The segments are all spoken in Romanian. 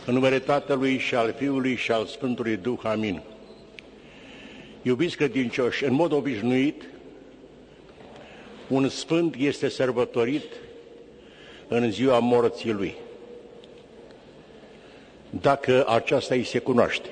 În numele Tatălui și al Fiului și al Sfântului Duh. Amin. Iubiți credincioși, în mod obișnuit, un sfânt este sărbătorit în ziua morții lui, dacă aceasta îi se cunoaște.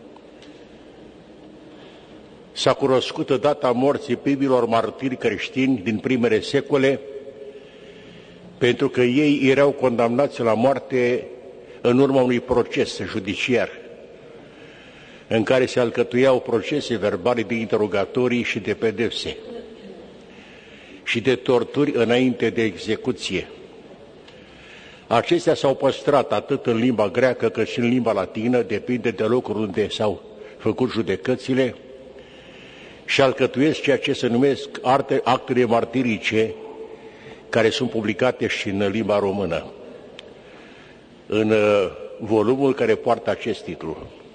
S-a cunoscut data morții primilor martiri creștini din primele secole, pentru că ei erau condamnați la moarte în urma unui proces judiciar, în care se alcătuiau procese verbale de interogatorii și de pedepse și de torturi înainte de execuție. Acestea s-au păstrat atât în limba greacă cât și în limba latină, depinde de locul unde s-au făcut judecățile, și alcătuiesc ceea ce se numesc actele martirice, care sunt publicate și în limba română, în volumul care poartă acest titlu.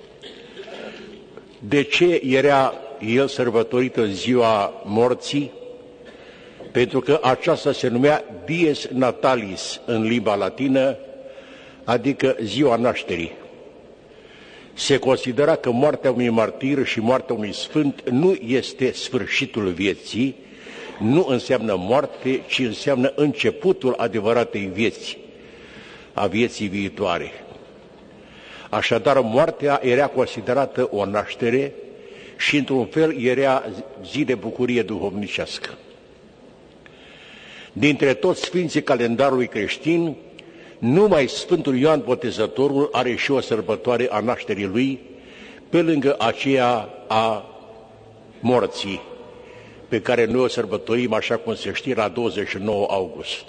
De ce era el sărbătorit în ziua morții? Pentru că aceasta se numea dies natalis în limba latină, adică ziua nașterii. Se considera că moartea unui martir și moartea unui sfânt nu este sfârșitul vieții, nu înseamnă moarte, ci înseamnă începutul adevăratei vieți, a vieții viitoare. Așadar, moartea era considerată o naștere și, într-un fel, era zi de bucurie duhovnicească. Dintre toți sfinții calendarului creștin, numai Sfântul Ioan Botezătorul are și o sărbătoare a nașterii lui, pe lângă aceea a morții, pe care noi o sărbătorim, așa cum se știe, la 29 august.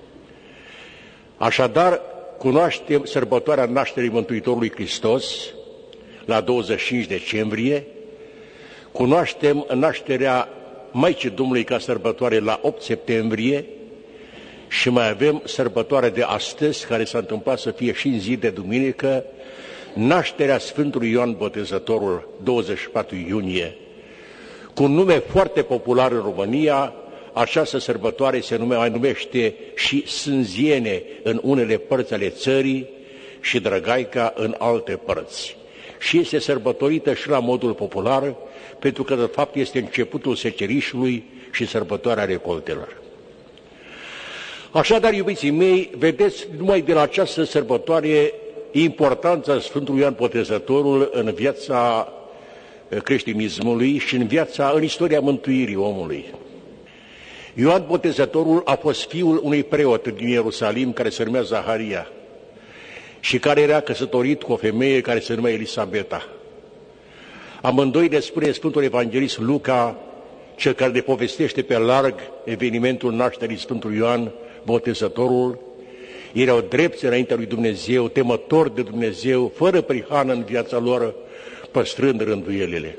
Așadar, cunoaștem sărbătoarea nașterii Mântuitorului Hristos la 25 decembrie, cunoaștem nașterea Maicii Domnului ca sărbătoare la 8 septembrie și mai avem sărbătoarea de astăzi, care s-a întâmplat să fie și în zi de duminică, nașterea Sfântului Ioan Botezătorul, 24 iunie. Cu un nume foarte popular în România, această sărbătoare se mai numește și Sânziene în unele părți ale țării și Drăgaica în alte părți. Și este sărbătorită și la modul popular, pentru că de fapt este începutul secerișului și sărbătoarea recoltelor. Așadar, iubiții mei, vedeți numai de la această sărbătoare importanța Sfântului Ioan Botezătorul în viața creștinismului și în istoria mântuirii omului. Ioan Botezătorul a fost fiul unui preot din Ierusalim care se numea Zaharia și care era căsătorit cu o femeie care se numea Elisabeta. Amândoi le spune Sfântul Evanghelist Luca, cel care ne povestește pe larg evenimentul nașterii Sfântului Ioan Botezătorul, erau drepți înaintea lui Dumnezeu, temători de Dumnezeu, fără prihană în viața lor, păstrând rânduielile.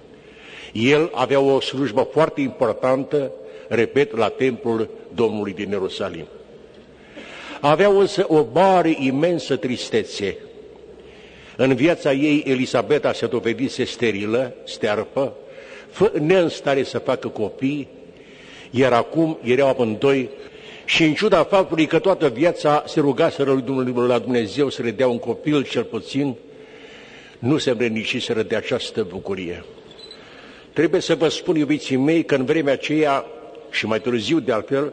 El avea o slujbă foarte importantă, repet, la templul Domnului din Ierusalim. Avea însă o mare, imensă tristețe. În viața ei, Elisabeta se dovedise sterilă, stearpă, neînstare să facă copii, iar acum erau amândoi și în ciuda faptului că toată viața se rugaseră la Dumnezeu să le dea un copil cel puțin, nu se îmbrăniciseră de această bucurie. Trebuie să vă spun, iubiții mei, că în vremea aceea, și mai târziu de altfel,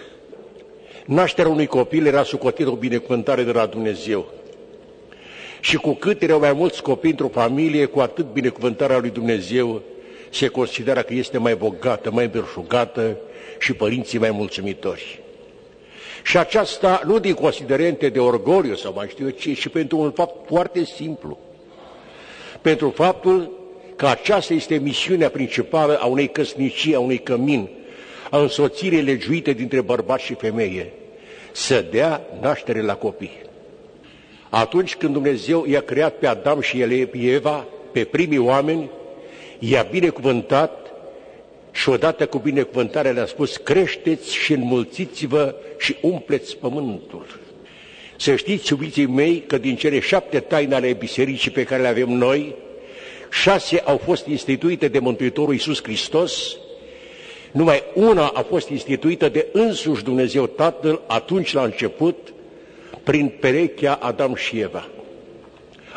nașterea unui copil era socotită o binecuvântare de la Dumnezeu. Și cu cât erau mai mulți copii într-o familie, cu atât binecuvântarea lui Dumnezeu se considera că este mai bogată, mai belșugată și părinții mai mulțumitori. Și aceasta nu din considerente de orgoliu sau mai știu eu ce, ci pentru un fapt foarte simplu. Pentru faptul că aceasta este misiunea principală a unei căsnicii, a unui cămin, a însoțirii legiuite dintre bărbat și femeie, să dea naștere la copii. Atunci când Dumnezeu i-a creat pe Adam și Eva, pe primii oameni, i-a binecuvântat și odată cu binecuvântarea le-a spus: creșteți și înmulțiți-vă și umpleți pământul. Să știți, iubiții mei, că din cele 7 taine ale bisericii pe care le avem noi, 6 au fost instituite de Mântuitorul Iisus Hristos, numai una a fost instituită de însuși Dumnezeu Tatăl atunci la început, prin perechea Adam și Eva.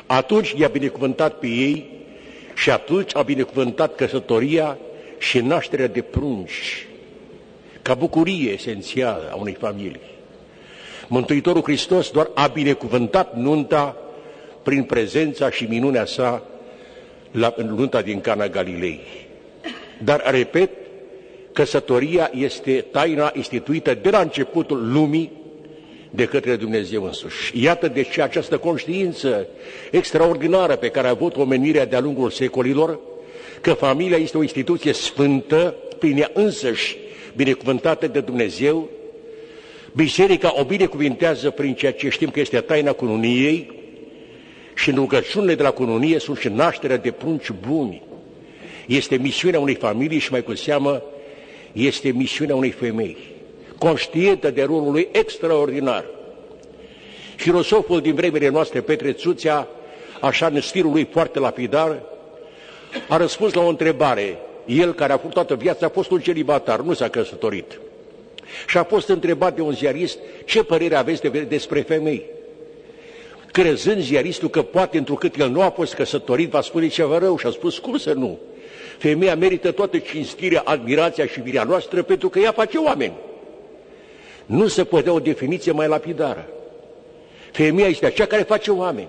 Atunci i-a binecuvântat pe ei și atunci a binecuvântat căsătoria și nașterea de prunci, ca bucurie esențială a unei familii. Mântuitorul Hristos doar a binecuvântat nunta prin prezența și minunea sa la nunta din Cana Galilei. Dar, repet, căsătoria este taina instituită de la începutul lumii de către Dumnezeu însuși. Iată de ce această conștiință extraordinară pe care a avut omenirea de-a lungul secolilor, că familia este o instituție sfântă, prin ea însăși binecuvântată de Dumnezeu, Biserica o binecuvintează prin ceea ce știm că este taina cununiei și în rugăciunile de la cununie sunt și nașterea de prunci buni. Este misiunea unei familii și mai cu seamă este misiunea unei femei, conștientă de rolul lui extraordinar. Filosoful din vremile noastre, Petre Țuțea, așa în stilul lui foarte lapidar, a răspuns la o întrebare. El, care a fost toată viața, a fost un celibatar, nu s-a căsătorit. Și a fost întrebat de un ziarist, ce părere aveți despre femei? Crezând ziaristul că poate, întrucât el nu a fost căsătorit, va spune ceva rău și a spus, cum să nu? Femeia merită toată cinstirea, admirația și iubirea noastră pentru că ea face oameni. Nu se putea o definiție mai lapidară. Femeia este aceea care face oameni.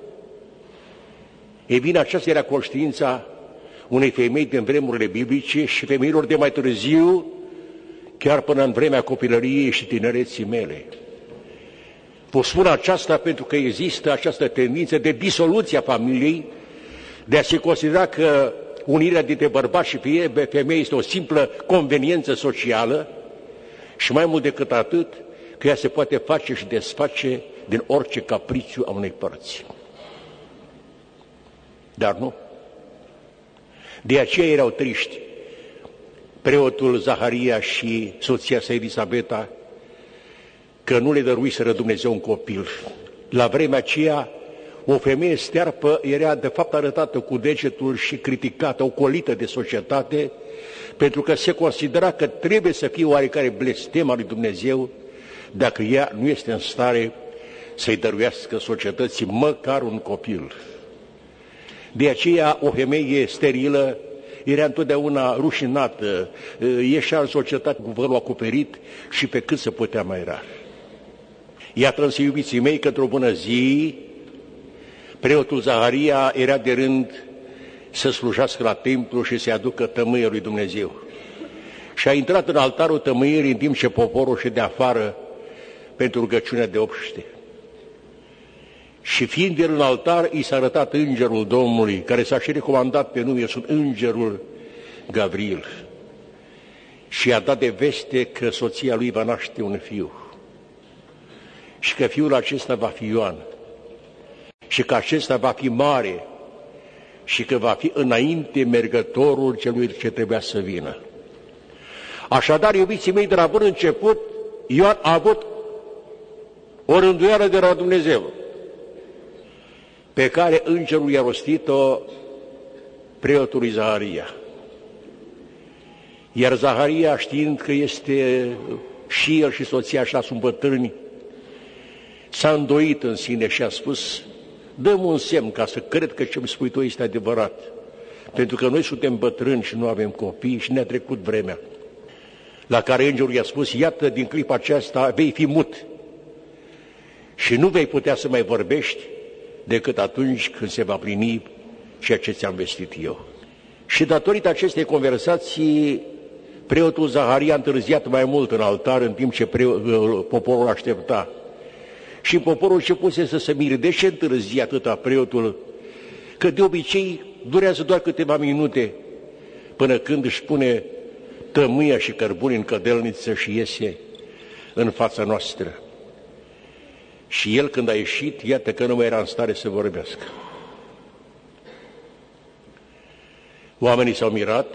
Ei bine, aceasta era conștiința unei femei din vremurile biblice și femeilor de mai târziu, chiar până în vremea copilăriei și tinereții mele. Vă spun aceasta pentru că există această tendință de disoluție a familiei, de a se considera că unirea dintre bărbat și femeie este o simplă conveniență socială și mai mult decât atât, că ea se poate face și desface din orice capriciu a unei părți. Dar nu. De aceea erau triști preotul Zaharia și soția sa Elisabeta, că nu le dăruiseră Dumnezeu un copil. La vremea aceea, o femeie stearpă era de fapt arătată cu degetul și criticată, ocolită de societate, pentru că se considera că trebuie să fie oarecare blestem al lui Dumnezeu dacă ea nu este în stare să-i dăruiască societății măcar un copil. De aceea o femeie sterilă era întotdeauna rușinată, ieșea în societate cu vărul acoperit și pe cât se putea mai rar. Iată însă, iubiții mei, că într-o bună zi, preotul Zaharia era de rând să slujească la templu și să-i aducă tămâia lui Dumnezeu. Și a intrat în altarul tămâierii în timp ce poporul ședea afară pentru rugăciunea de obște. Și fiind el în altar, i s-a arătat îngerul Domnului, care s-a și recomandat pe nume, sunt îngerul Gavril. Și i-a dat de veste că soția lui va naște un fiu. Și că fiul acesta va fi Ioan. Și că acesta va fi mare. Și că va fi înainte mergătorul celui ce trebuia să vină. Așadar, iubiții mei, de la bun început, Ioan a avut o rânduială de la Dumnezeu, pe care îngerul i-a rostit-o preotului Zaharia. Iar Zaharia, știind că este și el și soția așa sunt bătrâni, s-a îndoit în sine și a spus, dă-mi un semn ca să cred că ce-mi spui tu este adevărat, pentru că noi suntem bătrâni și nu avem copii și ne-a trecut vremea. La care îngerul i-a spus, iată, din clipa aceasta vei fi mut și nu vei putea să mai vorbești decât atunci când se va plini ceea ce ți-am vestit eu. Și datorită acestei conversații, preotul Zaharia a întârziat mai mult în altar în timp ce poporul aștepta. Și poporul începuse să se mire, de ce întârzi atâta preotul? Că de obicei durează doar câteva minute până când își pune tămâia și cărbuni în cădelniță și iese în fața noastră. Și el, când a ieșit, iată că nu mai era în stare să vorbească. Oamenii s-au mirat,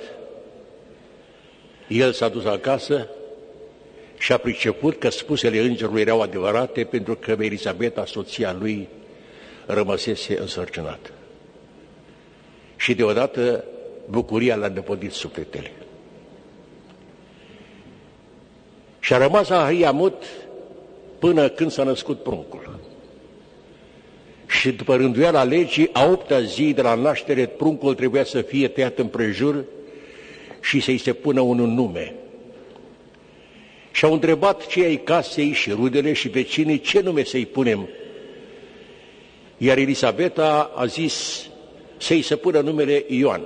el s-a dus acasă și a priceput că spusele îngerului erau adevărate, pentru că Elisabeta, soția lui, rămăsese însărcinată. Și deodată bucuria l-a năpădit sufletele. Și a rămas Zaharia mut până când s-a născut pruncul. Și după rânduiala legii, a 8-a zi de la naștere, pruncul trebuia să fie tăiat împrejur și să-i se pună un nume. Și-au întrebat cei ai casei și rudele și vecinii ce nume să-i punem. Iar Elisabeta a zis să-i se pună numele Ioan.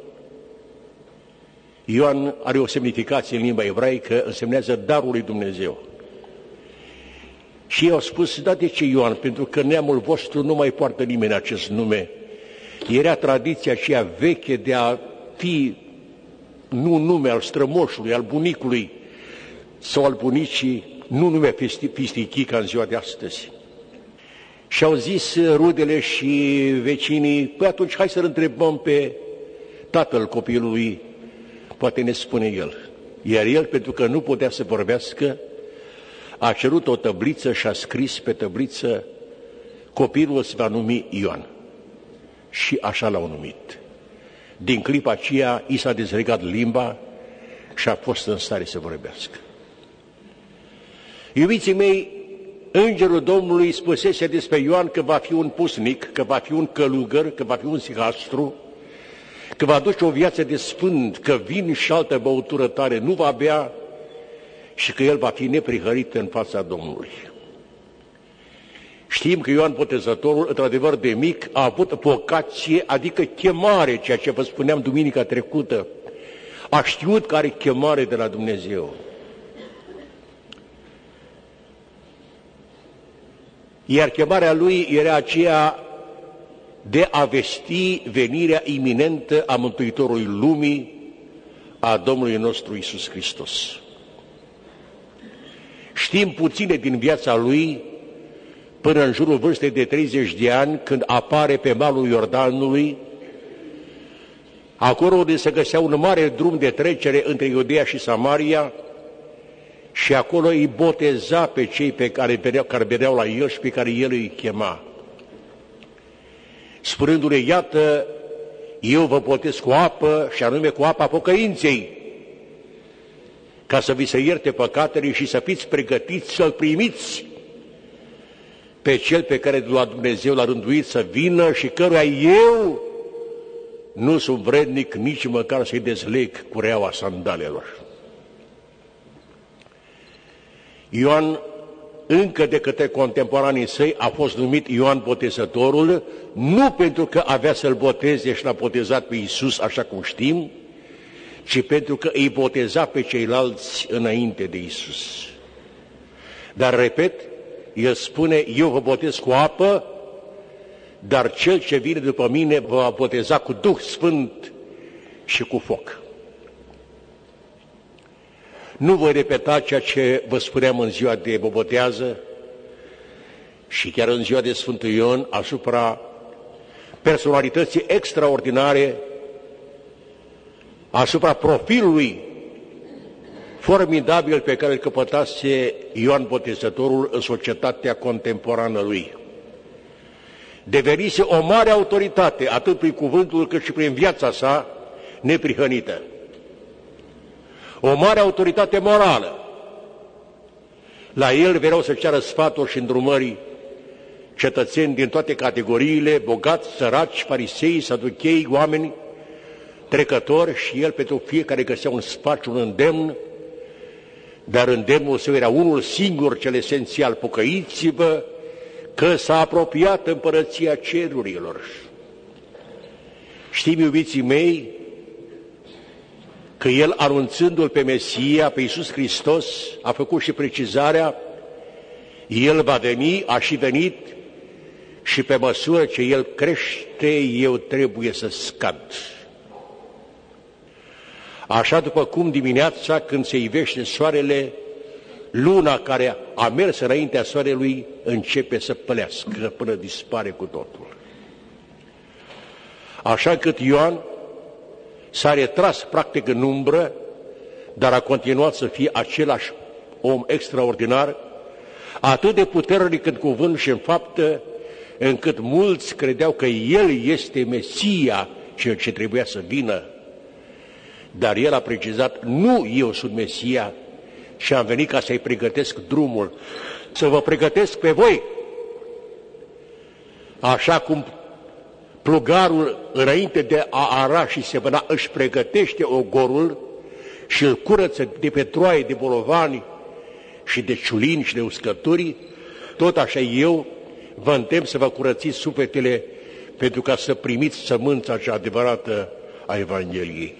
Ioan are o semnificație în limba ebraică, însemnează darul lui Dumnezeu. Și ei au spus, da, de ce Ioan? Pentru că neamul vostru nu mai poartă nimeni acest nume. Era tradiția aceea veche de a fi nu nume al strămoșului, al bunicului sau al bunicii, nu nume fistichii ca în ziua de astăzi. Și au zis rudele și vecinii, păi atunci hai să-l întrebăm pe tatăl copilului, poate ne spune el. Iar el, pentru că nu putea să vorbească, a cerut o tăbliță și a scris pe tăbliță, copilul se va numi Ioan. Și așa l-au numit. Din clipa aceea, i s-a dezlegat limba și a fost în stare să vorbească. Iubiții mei, Îngerul Domnului spusese despre Ioan că va fi un pusnic, că va fi un călugăr, că va fi un sihastru, că va duce o viață de sfânt, că vin și altă băutură tare nu va bea și că el va fi neprihărit în fața Domnului. Știm că Ioan Botezătorul, într-adevăr de mic, a avut vocație, adică chemare, ceea ce vă spuneam duminica trecută. A știut că are chemare de la Dumnezeu. Iar chemarea lui era aceea de a vesti venirea iminentă a Mântuitorului lumii, a Domnului nostru Iisus Hristos. Știm puține din viața lui până în jurul vârstei de 30 de ani, când apare pe malul Iordanului, acolo unde se găsea un mare drum de trecere între Iudeea și Samaria, și acolo îi boteza pe cei care veneau la el și pe care el îi chema, spunându-le, iată, eu vă botez cu apă, și anume cu apa pocăinței, ca să vi se ierte păcatele și să fiți pregătiți să-L primiți pe Cel pe care Dumnezeu l-a rânduit să vină și căruia eu nu sunt vrednic nici măcar să-i dezleg cureaua sandalelor. Ioan, încă de către contemporanii săi, a fost numit Ioan Botezătorul, nu pentru că avea să-L boteze și l-a botezat pe Iisus, așa cum știm, ci pentru că îi boteza pe ceilalți înainte de Iisus. Dar, repet, el spune, eu vă botez cu apă, dar cel ce vine după mine vă va boteza cu Duh Sfânt și cu foc. Nu voi repeta ceea ce vă spuneam în ziua de bobotează și chiar în ziua de Sfântul Ion asupra personalității extraordinare, asupra profilului formidabil pe care îl căpătase Ioan Botezătorul în societatea contemporană lui. Devenise o mare autoritate, atât prin cuvântul cât și prin viața sa neprihănită. O mare autoritate morală. La el veneau să ceară sfaturi și îndrumări cetățeni din toate categoriile, bogați, săraci, farisei, saduchei, oameni trecători, și el pentru fiecare găsea un sfat și un îndemn, dar îndemnul său era unul singur, cel esențial: pocăiți-vă că s-a apropiat împărăția cerurilor. Știm, iubiții mei, că el, anunțându-L pe Mesia, pe Iisus Hristos, a făcut și precizarea, el va veni, a și venit, și pe măsură ce el crește, eu trebuie să scad. Așa după cum dimineața, când se ivește soarele, luna care a mers înaintea soarelui începe să pălească până dispare cu totul. Așa încât Ioan s-a retras practic în umbră, dar a continuat să fie același om extraordinar, atât de puternic în cuvânt și în faptă, încât mulți credeau că el este Mesia, cel ce trebuia să vină. Dar el a precizat, nu eu sunt Mesia, și am venit ca să-i pregătesc drumul, să vă pregătesc pe voi. Așa cum plugarul, înainte de a ara și semăna, își pregătește ogorul și îl curăță de petroaie, de bolovani și de ciulini și de uscături, tot așa eu vă îndemn să vă curățiți sufletele pentru ca să primiți sămânța cea adevărată a Evangheliei.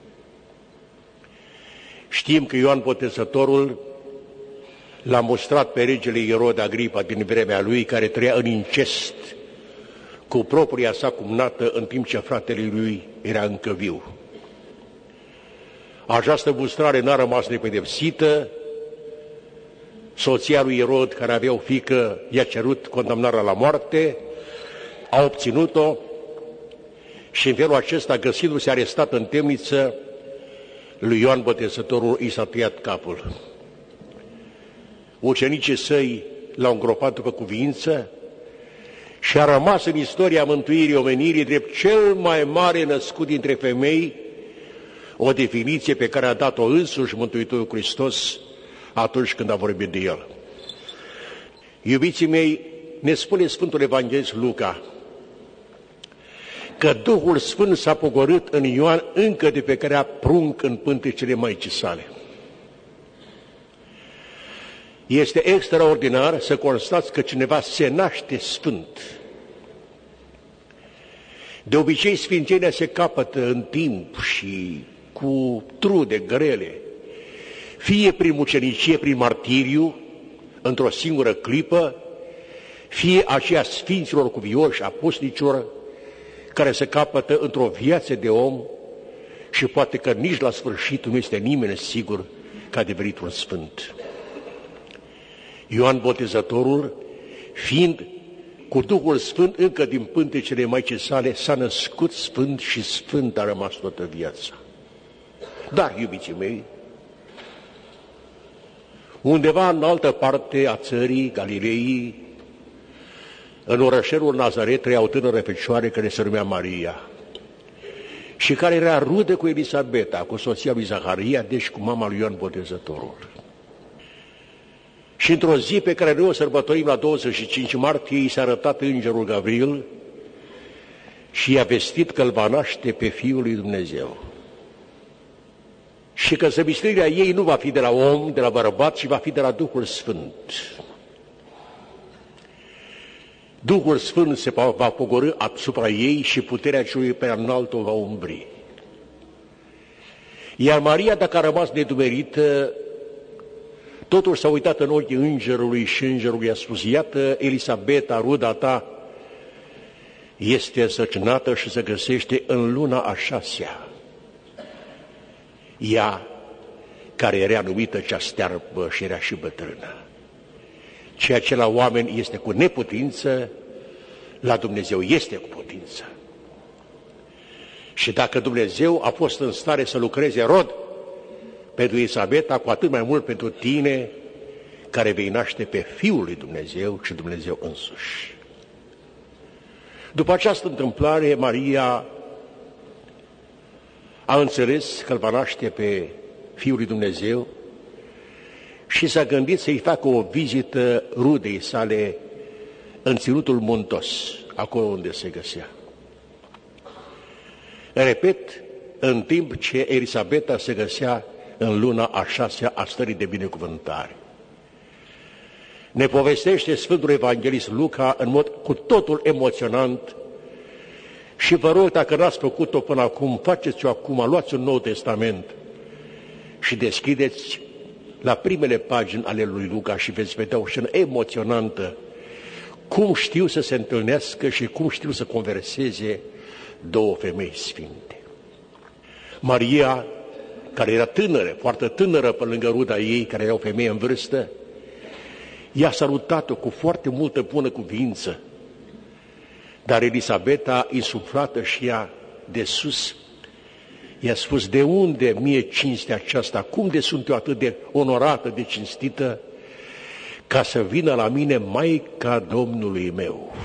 Știm că Ioan Botezătorul l-a mostrat pe regele Irod Agripa din vremea lui, care trăia în incest cu propria sa cumnată, în timp ce fratele lui era încă viu. Această mustrare n-a rămas nepedepsită. Soția lui Irod, care avea o fiică, i-a cerut condamnarea la moarte, a obținut-o și în felul acesta, găsindu-se arestat în temniță, lui Ioan Botezătorul i s-a tăiat capul. Ucenicii săi l-au îngropat după cuviință și a rămas în istoria mântuirii omenirii drept cel mai mare născut dintre femei, o definiție pe care a dat-o însuși Mântuitorul Hristos atunci când a vorbit de el. Iubiții mei, ne spune Sfântul Evanghelist Luca că Duhul Sfânt s-a pogorât în Ioan încă de pe care a prunc în pântecele Maicii sale. Este extraordinar să constați că cineva se naște sfânt. De obicei, sfințenia se capătă în timp și cu trude grele, fie prin mucenicie, prin martiriu, într-o singură clipă, fie aceea sfinților cuvioși, apostolilor, care se capătă într-o viață de om și poate că nici la sfârșit nu este nimeni sigur că a devenit un sfânt. Ioan Botezătorul, fiind cu Duhul Sfânt încă din pântecele Maicii sale, s-a născut sfânt și sfânt a rămas toată viața. Dar, iubiții mei, undeva în altă parte a țării Galilei, în orășelul Nazaret, trăia o tânără fecioară care se numea Maria și care era rudă cu Elisabeta, cu soția lui Zaharia, deci cu mama lui Ioan Botezătorul. Și într-o zi pe care noi o sărbătorim la 25 martie, i s-a arătat îngerul Gavril și i-a vestit că îl va naște pe Fiul lui Dumnezeu. Și că zămislirea ei nu va fi de la om, de la bărbat, ci va fi de la Duhul Sfânt. Duhul Sfânt se va pogorî asupra ei și puterea celui prea înalt o va umbri. Iar Maria, dacă a rămas nedumerită, totuși s-a uitat în ochii îngerului și îngerul i-a spus: iată, Elisabeta, ruda ta, este însărcinată și se găsește în luna a 6-a. Ea, care era numită cea stearpă și era și bătrână. Ceea ce la oameni este cu neputință, la Dumnezeu este cu putință. Și dacă Dumnezeu a fost în stare să lucreze rod pentru Elisabeta, cu atât mai mult pentru tine, care vei naște pe Fiul lui Dumnezeu și Dumnezeu însuși. După această întâmplare, Maria a înțeles că îl va naște pe Fiul lui Dumnezeu și s-a gândit să-i facă o vizită rudei sale în Ținutul Muntos, acolo unde se găsea. Repet, în timp ce Elisabeta se găsea în luna a 6-a a stării de binecuvântare. Ne povestește Sfântul Evanghelist Luca în mod cu totul emoționant și vă rog, dacă n-ați făcut-o până acum, faceți-o acum, luați un Nou Testament și deschideți la primele pagini ale lui Luca și veți vedea o scenă emoționantă, cum știu să se întâlnească și cum știu să converseze două femei sfinte. Maria, care era tânără, foarte tânără pe lângă ruda ei, care era o femeie în vârstă, i-a salutat-o cu foarte multă bună cuvință, dar Elisabeta, insuflată și ea de sus, i-a spus: de unde mie cinstea aceasta? Cum de sunt eu atât de onorată, de cinstită, ca să vină la mine Maica Domnului meu?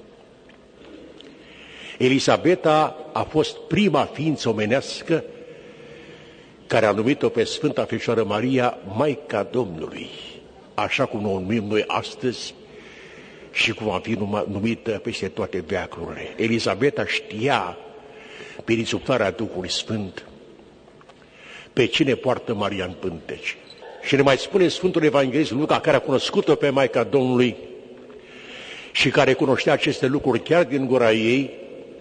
Elisabeta a fost prima ființă omenească care a numit-o pe Sfânta Fecioară Maria Maica Domnului, așa cum o numim noi astăzi și cum va fi numită peste toate veacurile. Elisabeta știa prin insuflarea Duhului Sfânt pe cine poartă Maria în pânteci. Și ne mai spune Sfântul Evanghelist Luca, care a cunoscut-o pe Maica Domnului și care cunoștea aceste lucruri chiar din gura ei,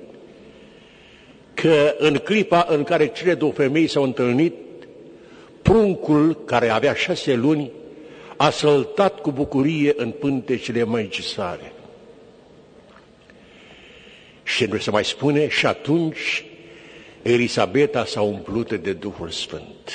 că în clipa în care cele două femei s-au întâlnit, pruncul, care avea 6 luni, a săltat cu bucurie în pântecele Maicii sale. Și nu se mai spune, și atunci Elisabeta s-a umplut de Duhul Sfânt.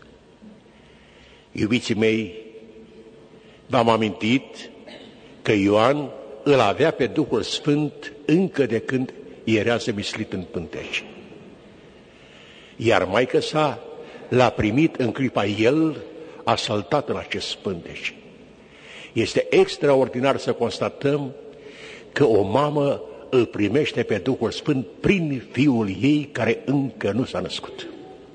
Iubiții mei, v-am amintit că Ioan îl avea pe Duhul Sfânt încă de când era zămislit în pânteci. Iar maică sa l-a primit în clipa el a saltat în acest pânteci. Este extraordinar să constatăm că o mamă îl primește pe Duhul Sfânt prin Fiul ei care încă nu s-a născut.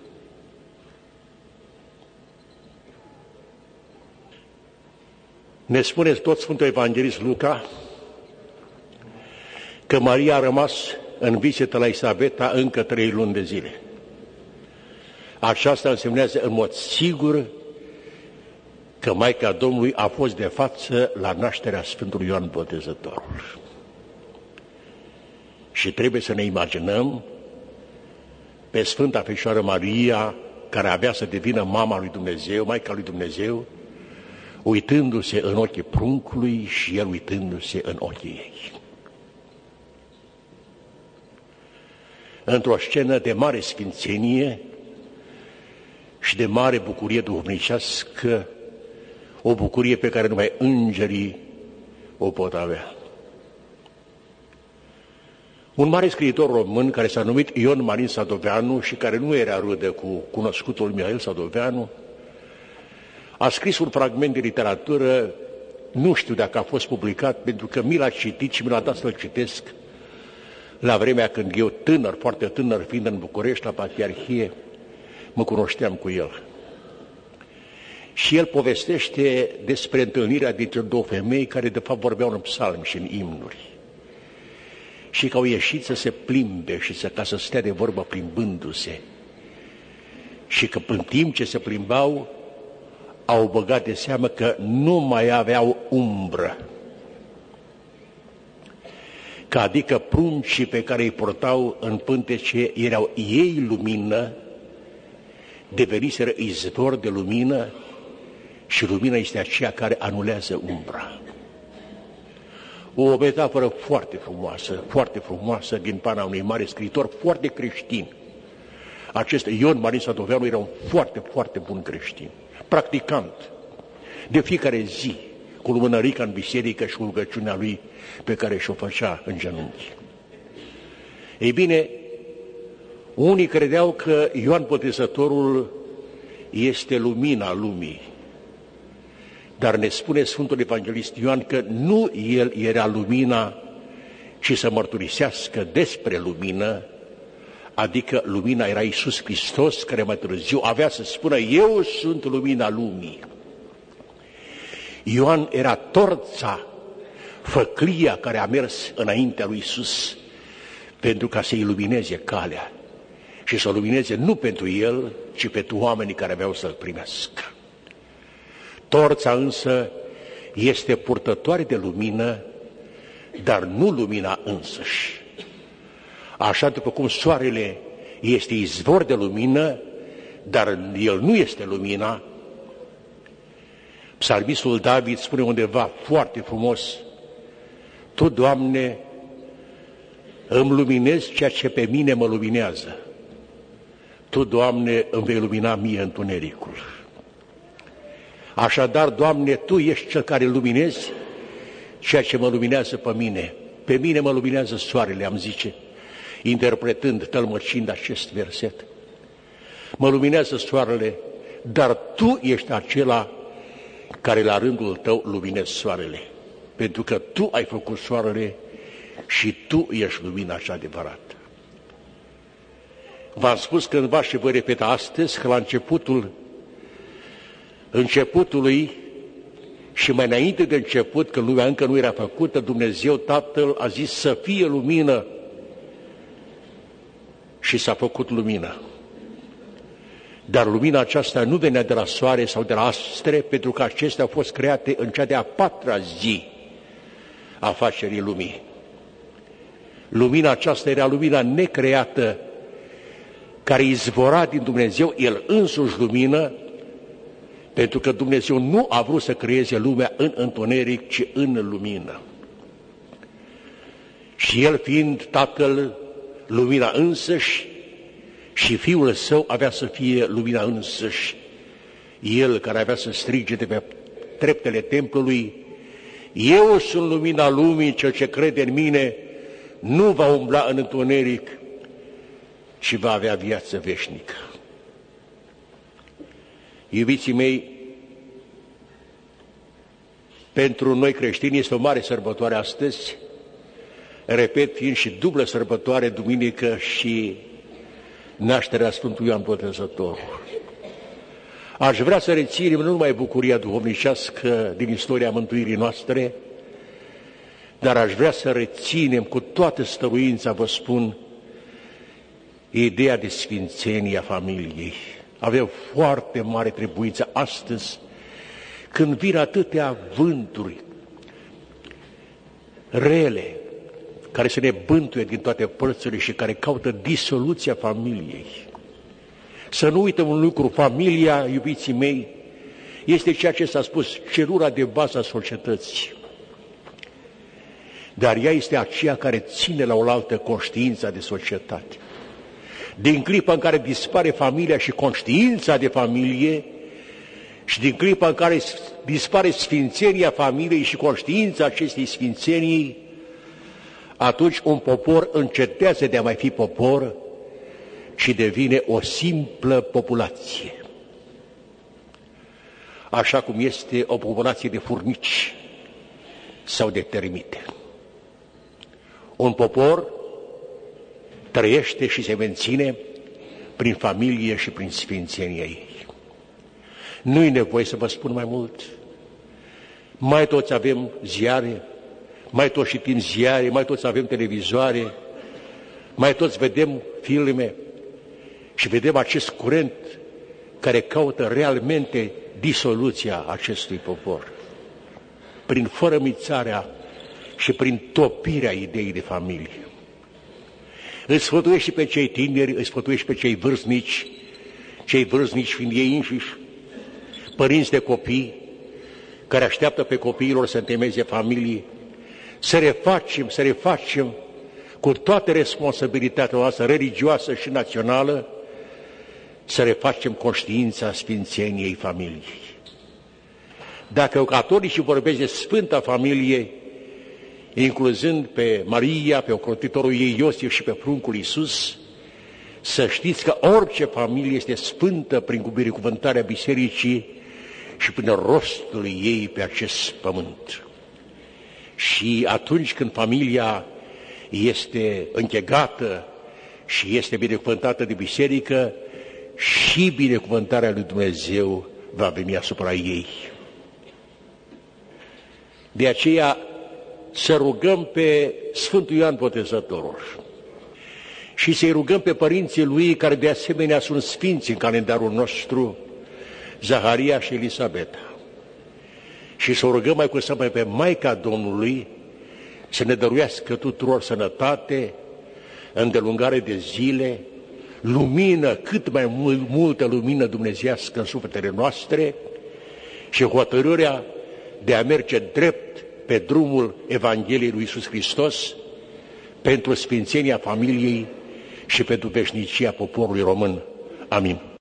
Ne spune tot Sfântul Evanghelist Luca că Maria a rămas în vizită la Elisabeta încă 3 luni de zile. Aceasta însemnează în mod sigur că Maica Domnului a fost de față la nașterea Sfântului Ioan Botezătorul. Și trebuie să ne imaginăm pe Sfânta Fecioară Maria, care avea să devină mama lui Dumnezeu, Maica lui Dumnezeu, uitându-se în ochii pruncului și el uitându-se în ochii ei. Într-o scenă de mare sfințenie și de mare bucurie duhovnicească, o bucurie pe care numai îngerii o pot avea. Un mare scriitor român care s-a numit Ion Marin Sadoveanu și care nu era rudă cu cunoscutul Mihail Sadoveanu, a scris un fragment de literatură, nu știu dacă a fost publicat, pentru că mi l-a citit și mi l-a dat să-l citesc la vremea când eu, tânăr, foarte tânăr, fiind în București, la Patriarhie, mă cunoșteam cu el. Și el povestește despre întâlnirea dintre 2 femei care de fapt vorbeau în psalmi și în imnuri. Și că au ieșit să se plimbe și ca să stea de vorbă plimbându-se. Și că în timp ce se plimbau, au băgat de seamă că nu mai aveau umbră. Că adică pruncii pe care îi portau în pântece erau ei lumină, deveniseră izvor de lumină și lumina este aceea care anulează umbra. O metaforă foarte frumoasă din pana unui mare scriitor, foarte creștin. Acest Ion Marin Sadoveanu era un foarte bun creștin, practicant, de fiecare zi, cu lumânărica în biserică și cu rugăciunea lui pe care și-o făcea în genunchi. Ei bine, unii credeau că Ioan Botezătorul este lumina lumii, dar ne spune Sfântul Evanghelist Ioan că nu el era lumina, ci să mărturisească despre lumină, adică lumina era Iisus Hristos, care mai târziu avea să spună, eu sunt lumina lumii. Ioan era torța, făclia care a mers înaintea lui Iisus pentru ca să ilumineze calea și să lumineze nu pentru el, ci pentru oamenii care aveau să-l primească. Torța însă este purtătoare de lumină, dar nu lumina însăși. Așa după cum soarele este izvor de lumină, dar el nu este lumina, psalmistul David spune undeva foarte frumos, Tu, Doamne, îmi luminezi ceea ce pe mine mă luminează. Tu, Doamne, îmi vei lumina mie întunericul. Așadar, Doamne, Tu ești Cel care luminezi ceea ce mă luminează pe mine. Pe mine mă luminează soarele, am zice, interpretând, tălmăcind acest verset. Mă luminează soarele, dar Tu ești acela care la rândul Tău luminezi soarele. Pentru că Tu ai făcut soarele și Tu ești lumina cea adevărată. V-am spus cândva și voi repeta astăzi că la începutului Și mai înainte de început, când lumea încă nu era făcută, Dumnezeu Tatăl a zis să fie lumină și s-a făcut lumină. Dar lumina aceasta nu venea de la soare sau de la astre, pentru că acestea au fost create în cea de-a 4-a zi a facerii lumii. Lumina aceasta era lumina necreată, care izvora din Dumnezeu, El însuși lumină, pentru că Dumnezeu nu a vrut să creeze lumea în întuneric, ci în lumină. Și El, fiind Tatăl, lumina însăși, și Fiul Său avea să fie lumina însăși. El care avea să strige de pe treptele templului: eu sunt lumina lumii, cel ce crede în mine nu va umbla în întuneric, ci va avea viață veșnică. Iubiții mei, pentru noi creștini este o mare sărbătoare astăzi, repet, fiind și dublă sărbătoare, duminică și nașterea Sfântului Ioan Botezătorul. Aș vrea să reținem nu numai bucuria duhovnicească din istoria mântuirii noastre, dar aș vrea să reținem cu toată stăruința, vă spun, ideea de sfințenie a familiei. Avem foarte mare trebuință astăzi, când vin atâtea vânturi rele, care se ne bântuie din toate părțile și care caută disoluția familiei. Să nu uităm un lucru: familia, iubiții mei, este ceea ce s-a spus, celula de bază a societății. Dar ea este aceea care ține la oaltă conștiința de societate. Din clipa în care dispare familia și conștiința de familie, și din clipa în care dispare sfințenia familiei și conștiința acestei sfințenii, atunci un popor încetează de a mai fi popor și devine o simplă populație. Așa cum este o populație de furnici sau de termite. Un popor trăiește și se menține prin familie și prin sfințenia ei. Nu-i nevoie să vă spun mai mult. Mai toți avem ziare, mai toți citim ziare, mai toți avem televizoare, mai toți vedem filme și vedem acest curent care caută realmente disoluția acestui popor prin fărămițarea și prin topirea ideii de familie. Îi sfătuiești pe cei tineri, îi sfătuiești pe cei vârstnici fiind ei înșiși părinți de copii, care așteaptă pe copiilor să întemeieze familii, să refacem cu toată responsabilitatea noastră religioasă și națională, să refacem conștiința sfințeniei familiei. Dacă catolicii vorbesc de Sfânta Familie, incluzând pe Maria, pe ocrotitorul ei Iosif și pe pruncul Iisus, să știți că orice familie este sfântă prin binecuvântarea bisericii și prin rostul ei pe acest pământ. Și atunci când familia este închegată și este binecuvântată de biserică, și binecuvântarea lui Dumnezeu va veni asupra ei. De aceea să rugăm pe Sfântul Ioan Botezătorul și să-i rugăm pe părinții lui, care de asemenea sunt sfinți în calendarul nostru, Zaharia și Elisabeta. Și să o rugăm mai cu seamă pe Maica Domnului să ne dăruiască tuturor sănătate, îndelungare de zile, lumină, cât mai multă lumină dumnezeiască în sufletele noastre și hotărârea de a merge drept pe drumul Evangheliei lui Iisus Hristos pentru sfințenia familiei și pentru veșnicia poporului român. Amin.